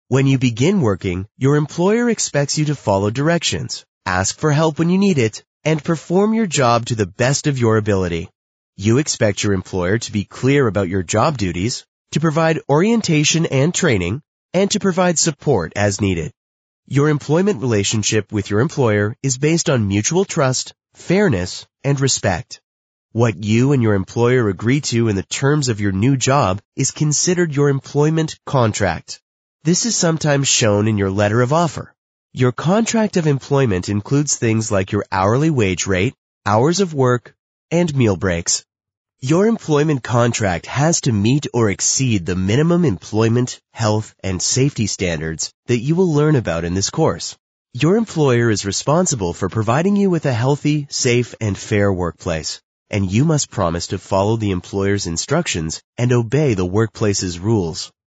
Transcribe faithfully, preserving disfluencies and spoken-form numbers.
When you begin working, your employer expects you to follow directions, ask for help when you need it, and perform your job to the best of your ability. You expect your employer to be clear about your job duties, to provide orientation and training, and to provide support as needed. Your employment relationship with your employer is based on mutual trust, fairness, and respect. What you and your employer agree to in the terms of your new job is considered your employment contract. This is sometimes shown in your letter of offer. Your contract of employment includes things like your hourly wage rate, hours of work, and meal breaks. Your employment contract has to meet or exceed the minimum employment, health, and safety standards that you will learn about in this course. Your employer is responsible for providing you with a healthy, safe, and fair workplace, and you must promise to follow the employer's instructions and obey the workplace's rules.